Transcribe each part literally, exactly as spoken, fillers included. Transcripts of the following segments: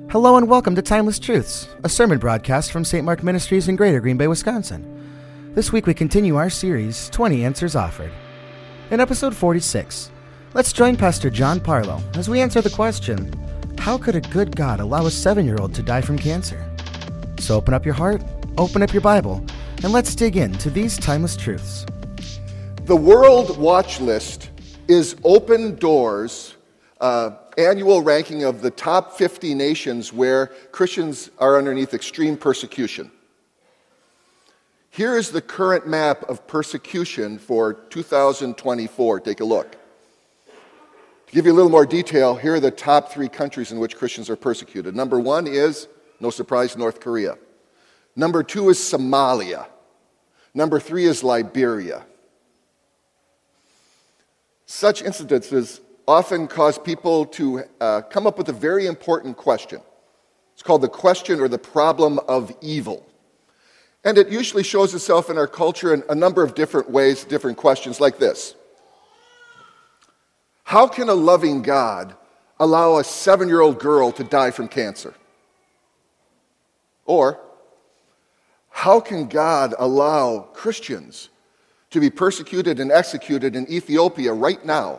Hello and welcome to Timeless Truths, a sermon broadcast from Saint Mark Ministries in Greater Green Bay, Wisconsin. This week we continue our series, twenty Answers Offered. In episode forty-six, let's join Pastor John Parlow as we answer the question, how could a good God allow a seven-year-old to die from cancer? So open up your heart, open up your Bible, and let's dig into these timeless truths. The World Watch List is Open Doors' uh, annual ranking of the top fifty nations where Christians are underneath extreme persecution. Here is the current map of persecution for two thousand twenty-four. Take a look. To give you a little more detail, here are the top three countries in which Christians are persecuted. Number one is, no surprise, North Korea. Number two is Somalia. Number three is Liberia. Such incidences often cause people to uh, come up with a very important question. It's called the question or the problem of evil. And it usually shows itself in our culture in a number of different ways, different questions like this. How can a loving God allow a seven-year-old girl to die from cancer? Or, how can God allow Christians to be persecuted and executed in Ethiopia right now?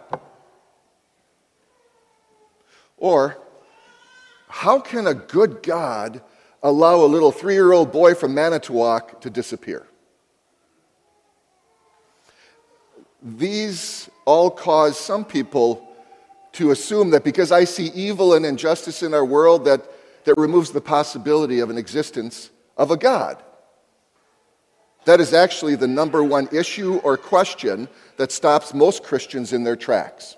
Or, how can a good God allow a little three-year-old boy from Manitowoc to disappear? These all cause some people to assume that because I see evil and injustice in our world, that, that removes the possibility of an existence of a God. That is actually the number one issue or question that stops most Christians in their tracks.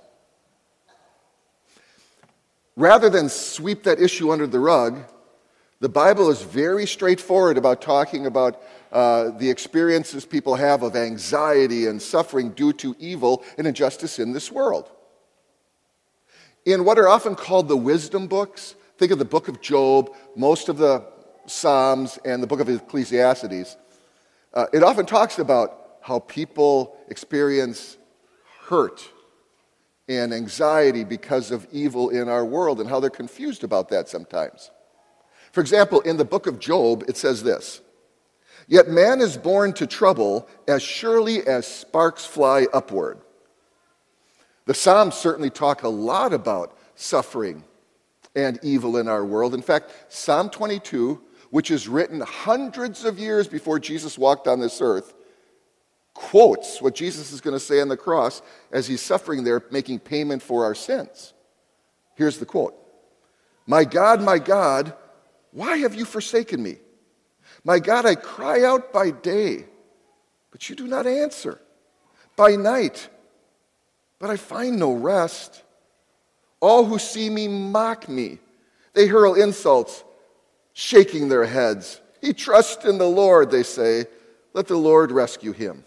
Rather than sweep that issue under the rug, the Bible is very straightforward about talking about uh, the experiences people have of anxiety and suffering due to evil and injustice in this world. In what are often called the wisdom books, think of the book of Job, most of the Psalms, and the book of Ecclesiastes, uh, it often talks about how people experience hurt and anxiety because of evil in our world and how they're confused about that sometimes. For example, in the book of Job, it says this, "Yet man is born to trouble as surely as sparks fly upward." The Psalms certainly talk a lot about suffering and evil in our world. In fact, Psalm twenty-two, which is written hundreds of years before Jesus walked on this earth, quotes what Jesus is going to say on the cross as he's suffering there, making payment for our sins. Here's the quote. "My God, my God, why have you forsaken me? My God, I cry out by day, but you do not answer. By night, but I find no rest. All who see me mock me. They hurl insults, shaking their heads. He trusts in the Lord, they say. Let the Lord rescue him."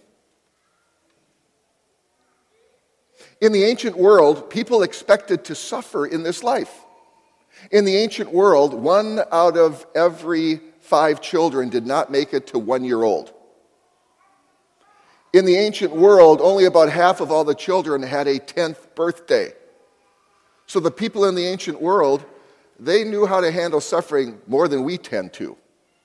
In the ancient world, people expected to suffer in this life. In the ancient world, one out of every five children did not make it to one year old. In the ancient world, only about half of all the children had a tenth birthday. So the people in the ancient world, they knew how to handle suffering more than we tend to.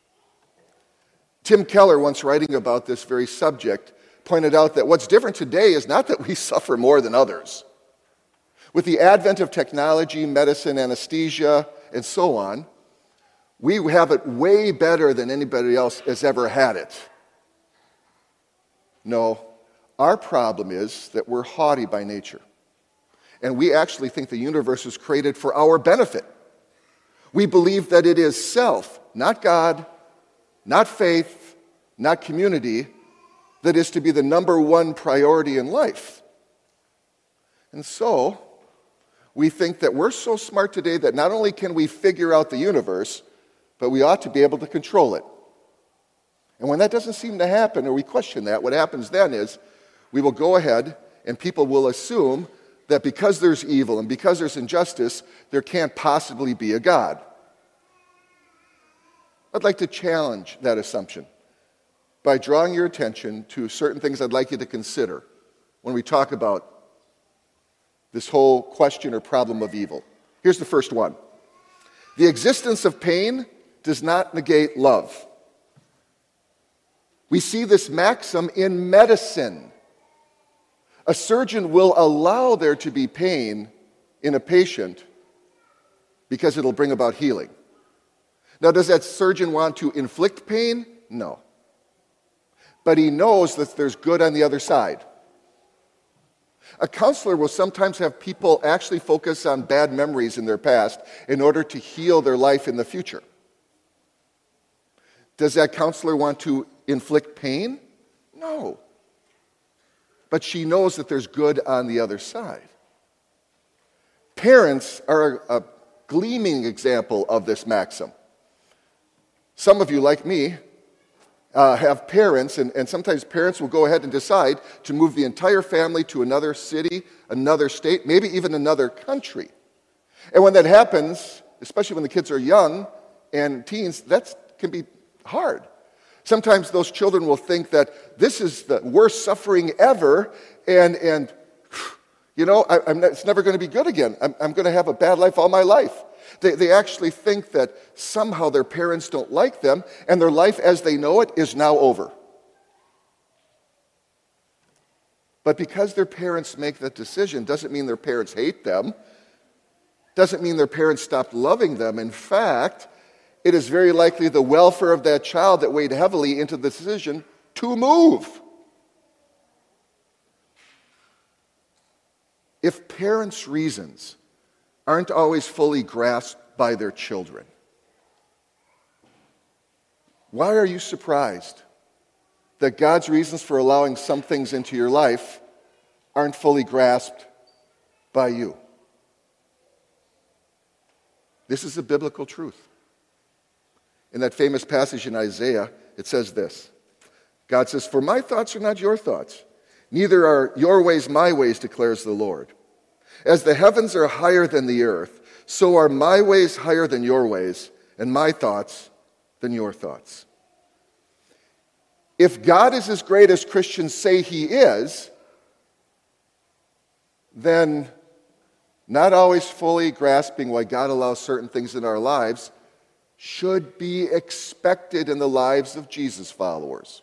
Tim Keller, once writing about this very subject, pointed out that what's different today is not that we suffer more than others. With the advent of technology, medicine, anesthesia, and so on, we have it way better than anybody else has ever had it. No, our problem is that we're haughty by nature. And we actually think the universe was created for our benefit. We believe that it is self, not God, not faith, not community, that is to be the number one priority in life. And so, we think that we're so smart today that not only can we figure out the universe, but we ought to be able to control it. And when that doesn't seem to happen, or we question that, what happens then is we will go ahead and people will assume that because there's evil and because there's injustice, there can't possibly be a God. I'd like to challenge that assumption by drawing your attention to certain things I'd like you to consider when we talk about this whole question or problem of evil. Here's the first one. The existence of pain does not negate love. We see this maxim in medicine. A surgeon will allow there to be pain in a patient because it'll bring about healing. Now, does that surgeon want to inflict pain? No. But he knows that there's good on the other side. A counselor will sometimes have people actually focus on bad memories in their past in order to heal their life in the future. Does that counselor want to inflict pain? No. But she knows that there's good on the other side. Parents are a, a gleaming example of this maxim. Some of you, like me, uh, have parents, and, and sometimes parents will go ahead and decide to move the entire family to another city, another state, maybe even another country. And when that happens, especially when the kids are young and teens, that can be hard. Sometimes those children will think that this is the worst suffering ever, and, and you know, I, I'm not, it's never going to be good again. I'm, I'm going to have a bad life all my life. They, they actually think that somehow their parents don't like them, and their life as they know it is now over. But because their parents make that decision doesn't mean their parents hate them, doesn't mean their parents stopped loving them. In fact, it is very likely the welfare of that child that weighed heavily into the decision to move. If parents' reasons aren't always fully grasped by their children, why are you surprised that God's reasons for allowing some things into your life aren't fully grasped by you? This is a biblical truth. In that famous passage in Isaiah, it says this. God says, "For my thoughts are not your thoughts, neither are your ways my ways, declares the Lord. As the heavens are higher than the earth, so are my ways higher than your ways, and my thoughts than your thoughts." If God is as great as Christians say he is, then not always fully grasping why God allows certain things in our lives should be expected in the lives of Jesus followers.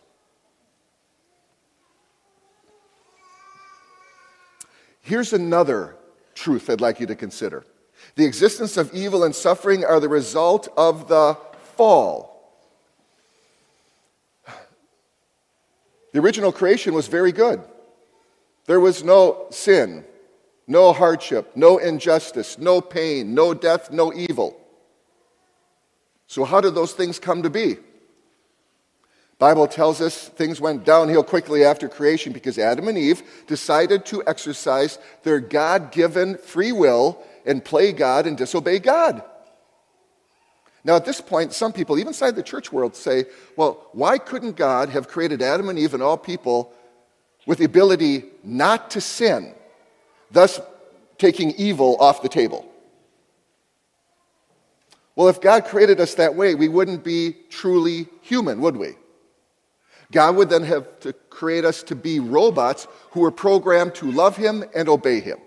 Here's another truth I'd like you to consider. The existence of evil and suffering are the result of the fall. The original creation was very good. There was no sin, no hardship, no injustice, no pain, no death, no evil. So how did those things come to be? Bible tells us things went downhill quickly after creation because Adam and Eve decided to exercise their God-given free will and play God and disobey God. Now at this point, some people, even inside the church world, say, well, why couldn't God have created Adam and Eve and all people with the ability not to sin, thus taking evil off the table? Well, if God created us that way, we wouldn't be truly human, would we? God would then have to create us to be robots who were programmed to love him and obey him.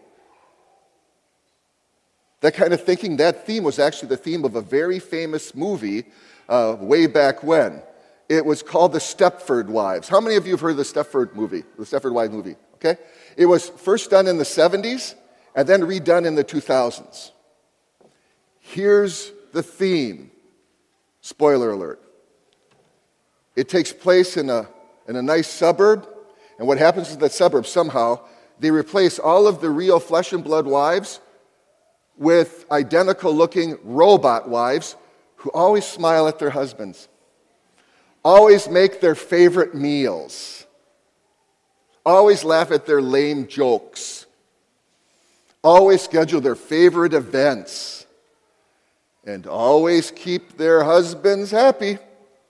That kind of thinking, that theme was actually the theme of a very famous movie uh, way back when. It was called The Stepford Wives. How many of you have heard of the Stepford movie, the Stepford Wives movie? Okay, it was first done in the seventies and then redone in the two thousands. Here's the theme. Spoiler alert. It takes place in a, in a nice suburb, and what happens in that suburb, somehow, they replace all of the real flesh and blood wives with identical-looking robot wives who always smile at their husbands, always make their favorite meals, always laugh at their lame jokes, always schedule their favorite events, and always keep their husbands happy.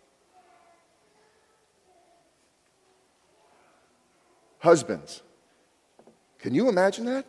Husbands, can you imagine that?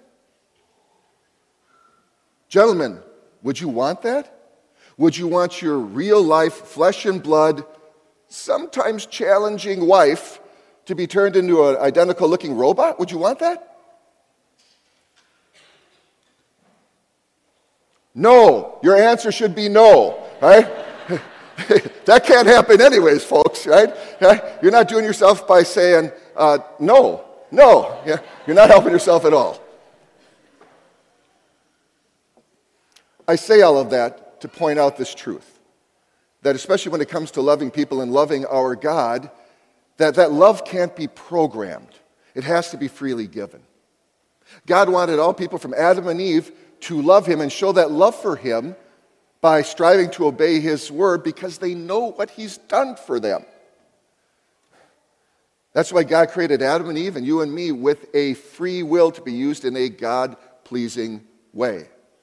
Gentlemen, would you want that? Would you want your real life, flesh and blood, sometimes challenging wife to be turned into an identical looking robot? Would you want that? No. Your answer should be no, right? That can't happen anyways, folks, right? You're not doing yourself by saying uh, no, no. Yeah, you're not helping yourself at all. I say all of that to point out this truth, that especially when it comes to loving people and loving our God, that that love can't be programmed. It has to be freely given. God wanted all people from Adam and Eve to love him and show that love for him by striving to obey his word because they know what he's done for them. That's why God created Adam and Eve and you and me with a free will to be used in a God-pleasing way.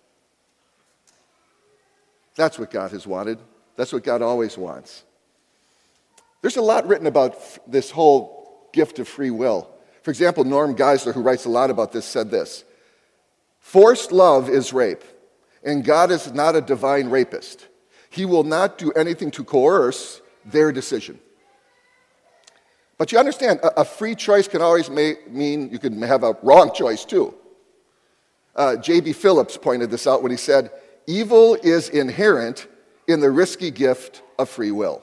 That's what God has wanted. That's what God always wants. There's a lot written about f- this whole gift of free will. For example, Norm Geisler, who writes a lot about this, said this: forced love is rape, and God is not a divine rapist. He will not do anything to coerce their decision. But you understand, a, a free choice can always may, mean you can have a wrong choice too. Uh, J B Phillips pointed this out when he said, evil is inherent in the risky gift of free will.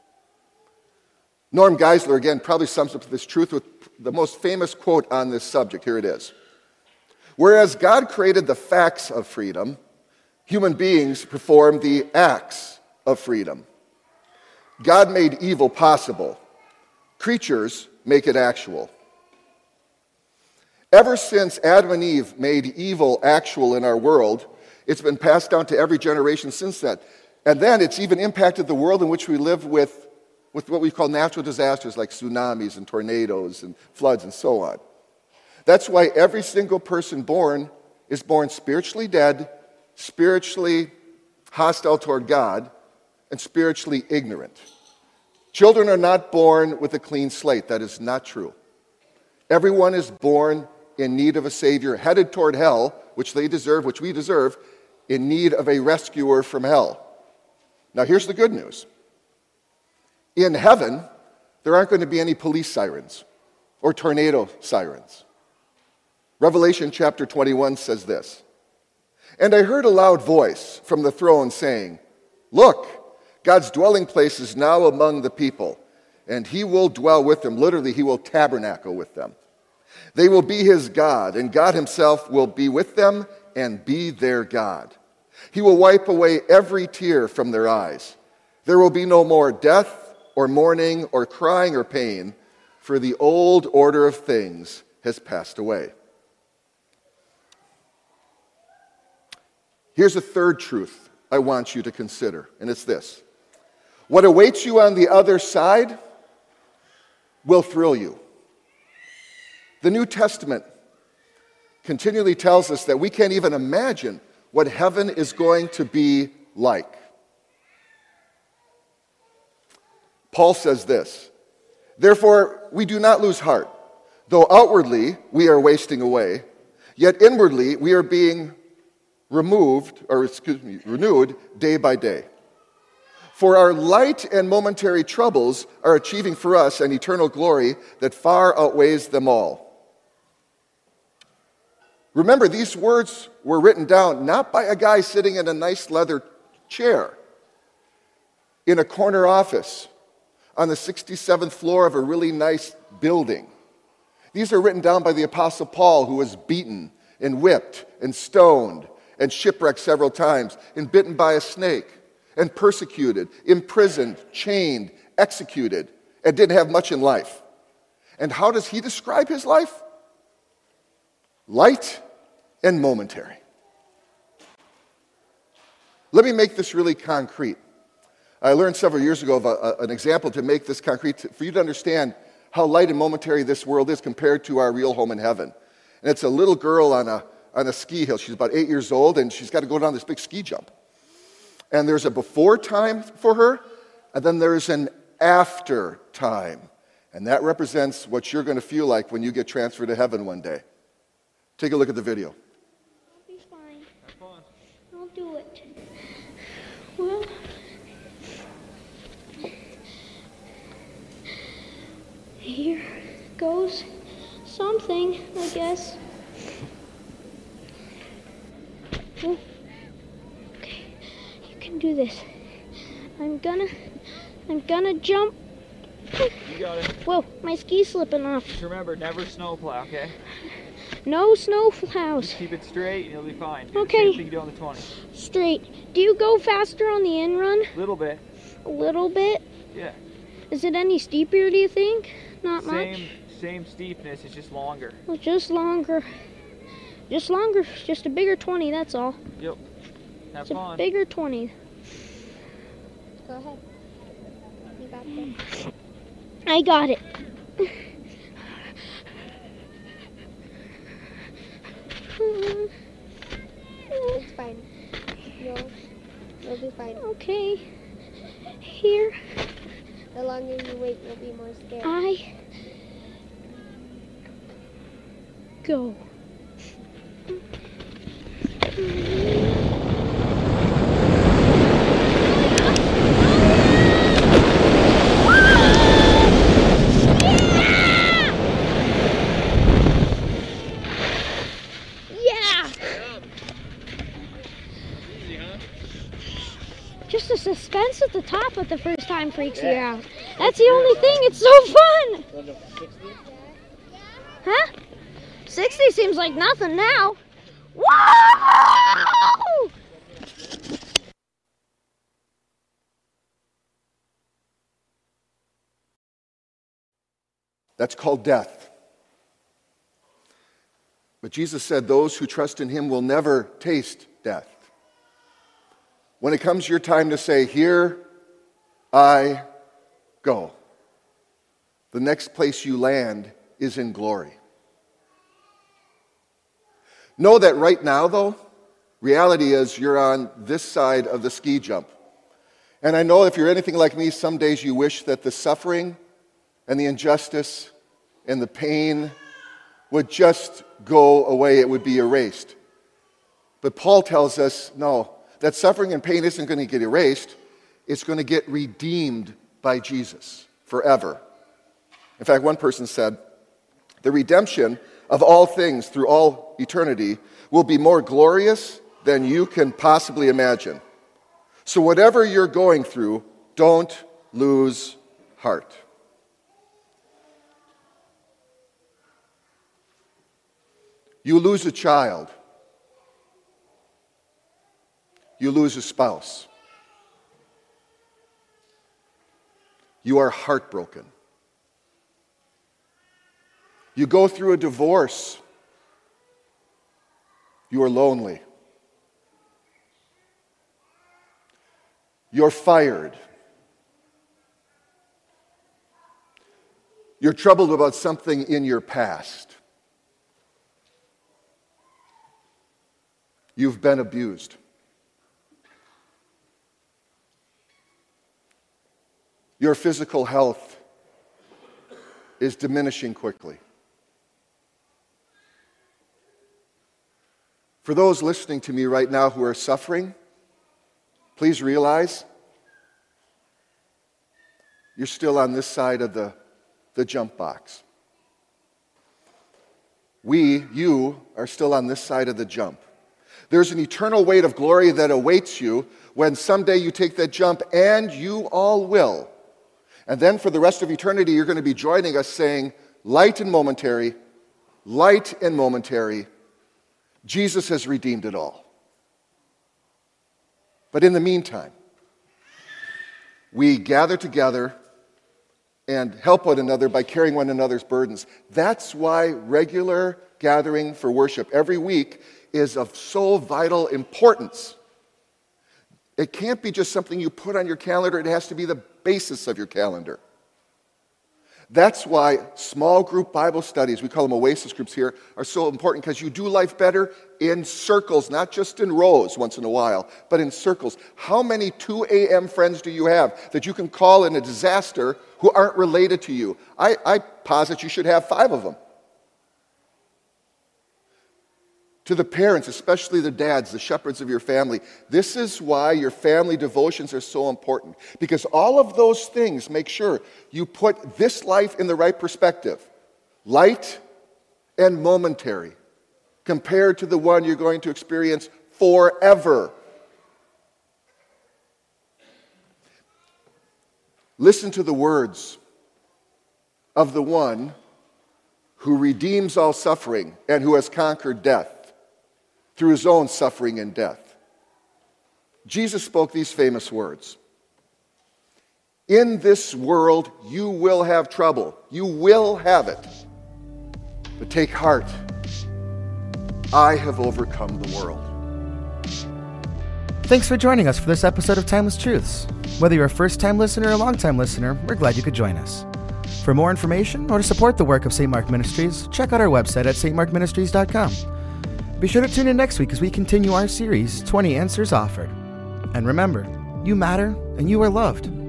Norm Geisler, again, probably sums up this truth with the most famous quote on this subject. Here it is. Whereas God created the facts of freedom, human beings perform the acts of freedom. God made evil possible. Creatures make it actual. Ever since Adam and Eve made evil actual in our world, it's been passed down to every generation since that. And then it's even impacted the world in which we live with, with what we call natural disasters like tsunamis and tornadoes and floods and so on. That's why every single person born is born spiritually dead, spiritually hostile toward God, and spiritually ignorant. Children are not born with a clean slate. That is not true. Everyone is born in need of a Savior, headed toward hell, which they deserve, which we deserve, in need of a rescuer from hell. Now here's the good news. In heaven, there aren't going to be any police sirens or tornado sirens. Revelation chapter twenty-one says this: and I heard a loud voice from the throne saying, look, God's dwelling place is now among the people, and he will dwell with them. Literally, he will tabernacle with them. They will be his God, and God himself will be with them and be their God. He will wipe away every tear from their eyes. There will be no more death or mourning or crying or pain, for the old order of things has passed away. Here's a third truth I want you to consider, and it's this. What awaits you on the other side will thrill you. The New Testament continually tells us that we can't even imagine what heaven is going to be like. Paul says this: therefore, we do not lose heart. Though outwardly we are wasting away, yet inwardly we are being removed, or excuse me, renewed day by day. For our light and momentary troubles are achieving for us an eternal glory that far outweighs them all. Remember, these words were written down not by a guy sitting in a nice leather chair in a corner office on the sixty-seventh floor of a really nice building. These are written down by the Apostle Paul, who was beaten and whipped and stoned and shipwrecked several times and bitten by a snake and persecuted, imprisoned, chained, executed, and didn't have much in life. And how does he describe his life? Light and momentary. Let me make this really concrete. I learned several years ago of a, a, an example to make this concrete, to, for you to understand how light and momentary this world is compared to our real home in heaven. And it's a little girl on a, on a ski hill. She's about eight years old, and she's got to go down this big ski jump. And there's a before time for her, and then there's an after time. And that represents what you're going to feel like when you get transferred to heaven one day. Take a look at the video. I'll be fine. Have fun. I'll do it. Well, here goes something, I guess. Oh. can do this. I'm gonna, I'm gonna jump. You got it. Whoa, my ski's slipping off. Just remember, never snowplow, okay? No snow plows. Just keep it straight and you'll be fine. Do Okay. the same thing you do on the twenty. Straight. Do you go faster on the in run? A little bit. A little bit? Yeah. Is it any steeper, do you think? Not Same, much? same steepness, it's just longer. Well, just longer. Just longer. Just a bigger twenty, that's all. Yep. Have It's a fun. bigger twenty. Go ahead. You got this. I got it. It's fine. You'll, you'll be fine. Okay. Here The longer you wait, you'll be more scared. I go. Yeah! Just the suspense at the top at the first time freaks you out. That's the only thing. It's so fun. Huh? sixty seems like nothing now. Whoa! That's called death. But Jesus said those who trust in him will never taste death. When it comes your time to say, "Here I go," the next place you land is in glory. Know that right now, though, reality is you're on this side of the ski jump. And I know if you're anything like me, some days you wish that the suffering and the injustice and the pain would just go away. It would be erased. But Paul tells us, no, that suffering and pain isn't going to get erased. It's going to get redeemed by Jesus forever. In fact, one person said, the redemption of all things through all eternity will be more glorious than you can possibly imagine. So whatever you're going through, don't lose heart. You lose a child. You lose a spouse. You are heartbroken. You go through a divorce. You are lonely. You're fired. You're troubled about something in your past. You've been abused. Your physical health is diminishing quickly. For those listening to me right now who are suffering, please realize you're still on this side of the, the jump box. We, you, are still on this side of the jump. There's an eternal weight of glory that awaits you when someday you take that jump, and you all will. And then for the rest of eternity, you're going to be joining us saying, light and momentary, light and momentary, Jesus has redeemed it all. But in the meantime, we gather together and help one another by carrying one another's burdens. That's why regular gathering for worship every week is of so vital importance. It can't be just something you put on your calendar. It has to be the basis of your calendar. That's why small group Bible studies, we call them Oasis groups here, are so important, because you do life better in circles, not just in rows once in a while, but in circles. How many two a.m. friends do you have that you can call in a disaster who aren't related to you? I, I posit you should have five of them. To the parents, especially the dads, the shepherds of your family, this is why your family devotions are so important. Because all of those things make sure you put this life in the right perspective. Light and momentary, compared to the one you're going to experience forever. Listen to the words of the one who redeems all suffering and who has conquered death through his own suffering and death. Jesus spoke these famous words. In this world you will have trouble. You will have it. But take heart. I have overcome the world. Thanks for joining us for this episode of Timeless Truths. Whether you're a first-time listener or a long-time listener, we're glad you could join us. For more information or to support the work of Saint Mark Ministries, check out our website at s t mark ministries dot com. Be sure to tune in next week as we continue our series, twenty Answers Offered. And remember, you matter and you are loved.